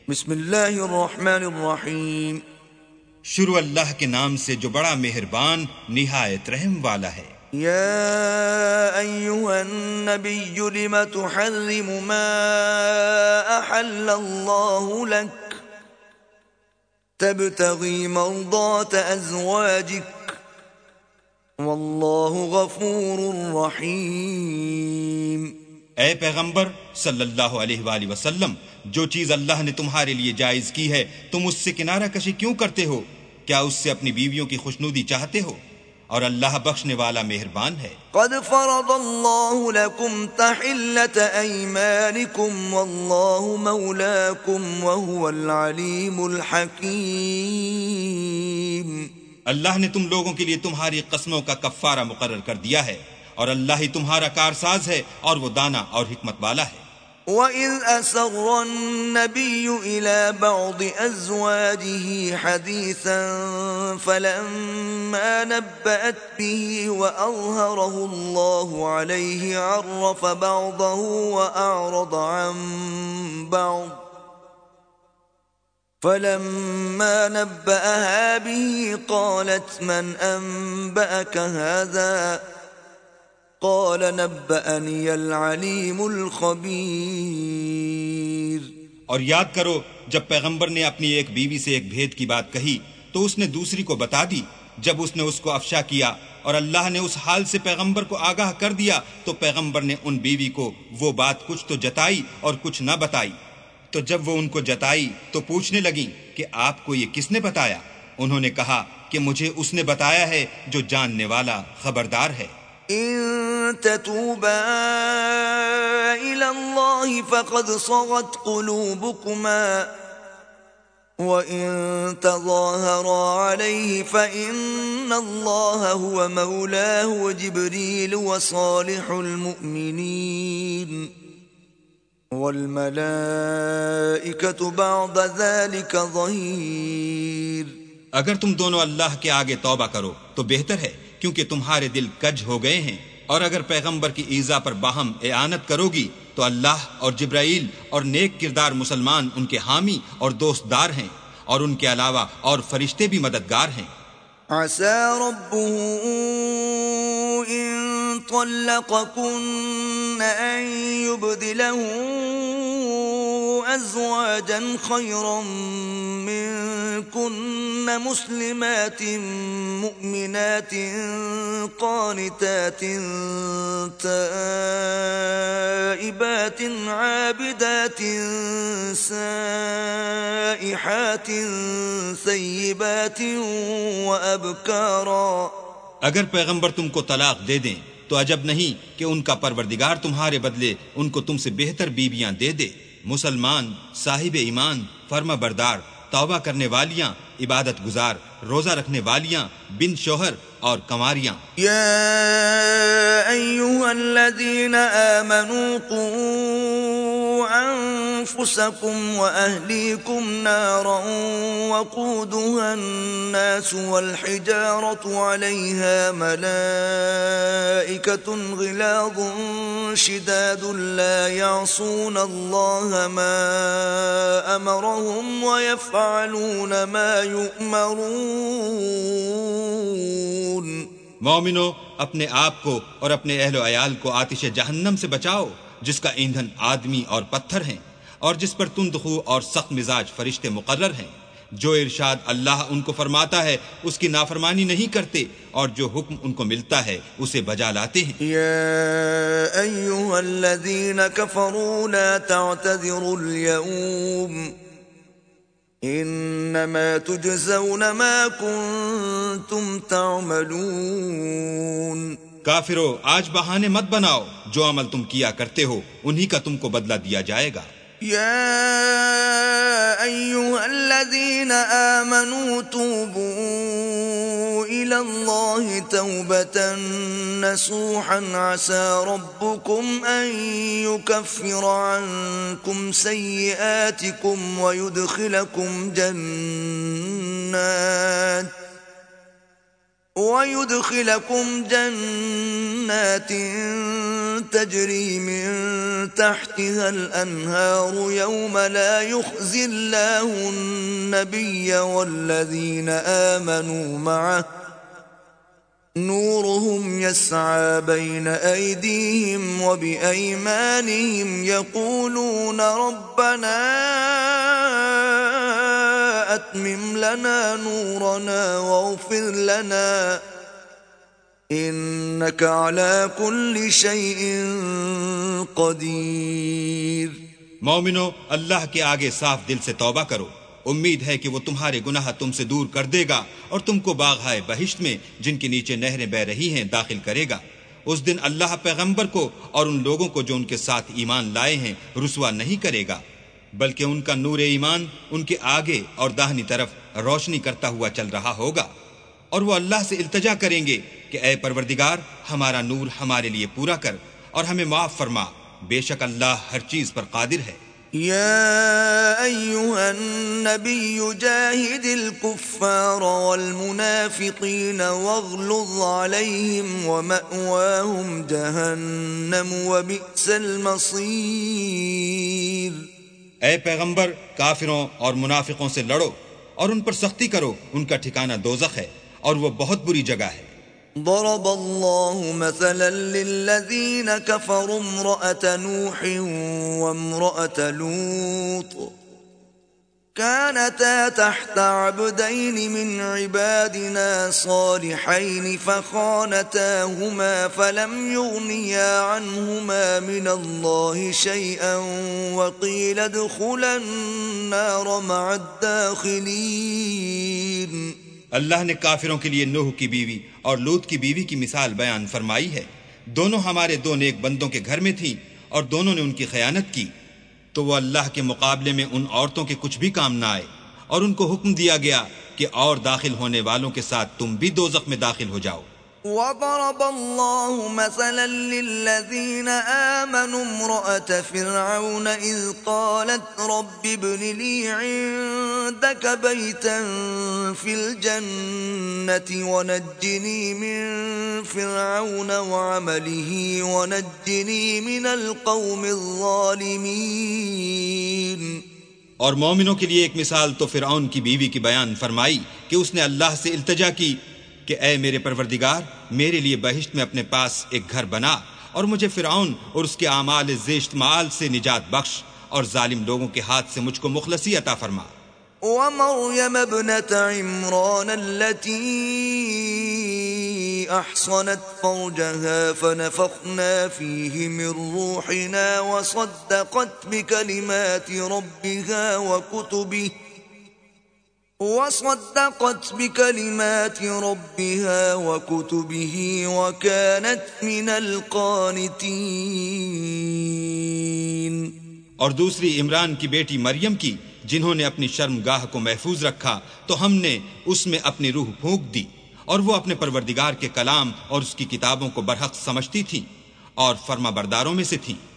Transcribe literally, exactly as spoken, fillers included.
بسم اللہ الرحمن الرحیم. شروع اللہ کے نام سے جو بڑا مہربان نہایت رحم والا ہے. یا ایہا النبی لم تحرم ما احل اللہ لک تبتغی مرضات ازواجک واللہ غفور رحیم. اے پیغمبر صلی اللہ علیہ وآلہ وسلم، جو چیز اللہ نے تمہارے لیے جائز کی ہے تم اس سے کنارہ کشی کیوں کرتے ہو؟ کیا اس سے اپنی بیویوں کی خوشنودی چاہتے ہو؟ اور اللہ بخشنے والا مہربان ہے. قد فرض اللہ لکم تحلة ایمانکم واللہ مولاکم وہو العلیم الحکیم. اللہ نے تم لوگوں کے لیے تمہاری قسموں کا کفارہ مقرر کر دیا ہے، اور اللہ ہی تمہارا کارساز ہے اور وہ دانا اور حکمت والا ہے. وَإِذْ أَسَرَّ النَّبِيُّ إِلَى بَعْضِ أَزْوَاجِهِ حَدِيثًا فَلَمَّا نَبَّأَتْ بِهِ وَأَظْهَرَهُ اللَّهُ عَلَيْهِ عَرَّفَ بَعْضَهُ وَأَعْرَضَ عَنْ بَعْضٍ فَلَمَّا نَبَّأَهَا بِهِ قَالَتْ مَنْ أَنْبَأَكَ هَذَا قال نبأني العليم الخبير. اور یاد کرو جب پیغمبر نے اپنی ایک بیوی سے ایک بھید کی بات کہی تو اس نے دوسری کو بتا دی. جب اس نے اس کو افشا کیا اور اللہ نے اس حال سے پیغمبر کو آگاہ کر دیا تو پیغمبر نے ان بیوی کو وہ بات کچھ تو جتائی اور کچھ نہ بتائی. تو جب وہ ان کو جتائی تو پوچھنے لگیں کہ آپ کو یہ کس نے بتایا؟ انہوں نے کہا کہ مجھے اس نے بتایا ہے جو جاننے والا خبردار ہے. إن تتوبا إلى الله فقد صغت قلوبكما وإن تظاهرا عليه فإن الله هو مولاه وجبريل وصالح المؤمنين والملائكة بعد ذلك ظهير. اگر تم دونوں اللہ کے آگے توبہ کرو تو بہتر ہے، کیونکہ تمہارے دل کج ہو گئے ہیں. اور اگر پیغمبر کی ایذا پر باہم اعانت کرو گی تو اللہ اور جبرائیل اور نیک کردار مسلمان ان کے حامی اور دوست دار ہیں، اور ان کے علاوہ اور فرشتے بھی مددگار ہیں. عسى ربه إن طلقكن أن يبدله أزواجا خيرا منكن مسلمات مؤمنات قانتات تائبات عابدات سائحات ثيبات وأبكارا. اگر پیغمبر تم کو طلاق دے دیں تو عجب نہیں کہ ان کا پروردگار تمہارے بدلے ان کو تم سے بہتر بیویاں دے دے، مسلمان، صاحب ایمان، فرما بردار، توبہ کرنے والیاں، عبادت گزار، روزہ رکھنے والیاں، بن شوہر اور کنواریاں. یا ایھا الذین آمنوا قوا انفسکم واہلیکم نارا وقودها الناس والحجارة علیہا ملائکة غلاظ شداد لا يعصون اللہ ما امرهم ويفعلون ما يؤمرون. مومنو، اپنے آپ کو اور اپنے اہل و عیال کو آتش جہنم سے بچاؤ جس کا ایندھن آدمی اور پتھر ہیں، اور جس پر تند خو اور سخت مزاج فرشتے مقرر ہیں. جو ارشاد اللہ ان کو فرماتا ہے اس کی نافرمانی نہیں کرتے، اور جو حکم ان کو ملتا ہے اسے بجا لاتے ہیں. یا ایھا الذین کفروا لا تعتذروا اليوم انما تجزون ما کنتم تعملون. کافرو، آج بہانے مت بناؤ، جو عمل تم کیا کرتے ہو انہی کا تم کو بدلہ دیا جائے گا. يا أيها الذين آمنوا توبوا إلى الله توبة نصوحا عسى ربكم أن يكفر عنكم سيئاتكم ويدخلكم جنات ويدخلكم جنات تجري من تحتها الأنهار يوم لا يخزي الله النبي والذين آمنوا معه نورهم يسعى بين أيديهم وبأيمانهم يقولون ربنا أتمم لنا نورنا واغفر لنا إنك على كل شيء قدير۔ مومنو، اللہ کے آگے صاف دل سے توبہ کرو، امید ہے کہ وہ تمہارے گناہ تم سے دور کر دے گا اور تم کو باغہائے بہشت میں جن کے نیچے نہریں بہ رہی ہیں داخل کرے گا۔ اس دن اللہ پیغمبر کو اور ان لوگوں کو جو ان کے ساتھ ایمان لائے ہیں رسوا نہیں کرے گا، بلکہ ان کا نور ایمان ان کے آگے اور داہنی طرف روشنی کرتا ہوا چل رہا ہوگا، اور وہ اللہ سے التجا کریں گے کہ اے پروردگار، ہمارا نور ہمارے لیے پورا کر اور ہمیں معاف فرما، بے شک اللہ ہر چیز پر قادر ہے۔ يا أيها النبي جاهد الكفار والمنافقين واغلظ عليهم ومأواهم جهنم وبئس المصير۔ اے پیغمبر، کافروں اور منافقوں سے لڑو اور ان پر سختی کرو، ان کا ٹھکانہ دوزخ ہے اور وہ بہت بری جگہ ہے۔ ضرب الله مثلا للذين كفروا امرأة نوح وامرأة لوط كانتا تحت عبدين من عبادنا صالحين فخانتاهما فلم يغنيا عنهما من الله شيئا وقيل ادخلا النار مع الداخلين۔ اللہ نے کافروں کے لیے نوح کی بیوی اور لوط کی بیوی کی مثال بیان فرمائی ہے۔ دونوں ہمارے دو نیک بندوں کے گھر میں تھیں اور دونوں نے ان کی خیانت کی، تو وہ اللہ کے مقابلے میں ان عورتوں کے کچھ بھی کام نہ آئے، اور ان کو حکم دیا گیا کہ اور داخل ہونے والوں کے ساتھ تم بھی دوزخ میں داخل ہو جاؤ۔ وضرب الله مثلا للذين آمنوا امرأة فرعون إذ قالت رب ابن لي عندك بيتا في الجنة ونجني من فرعون وعمله ونجني من القوم الظالمين۔ اور مومنوں کے لیے ایک مثال تو فرعون کی بیوی کی بیان فرمائی کہ اس نے اللہ سے التجا کی کہ اے میرے پروردگار، میرے لیے بہشت میں اپنے پاس ایک گھر بنا اور مجھے فرعون اور اس کے اعمال زشت مآل سے نجات بخش اور ظالم لوگوں کے ہاتھ سے مجھ کو مخلصی عطا فرما۔ ومريم ابنة عمران التي أحصنت فرجها فنفخنا فيه من روحنا وصدقت بكلمات ربها وكتبه وصدقت بكلمات ربها وكتبه وكانت من القانتين۔ اور دوسری عمران کی بیٹی مریم کی، جنہوں نے اپنی شرم گاہ کو محفوظ رکھا تو ہم نے اس میں اپنی روح پھونک دی، اور وہ اپنے پروردگار کے کلام اور اس کی کتابوں کو برحق سمجھتی تھی اور فرما برداروں میں سے تھی۔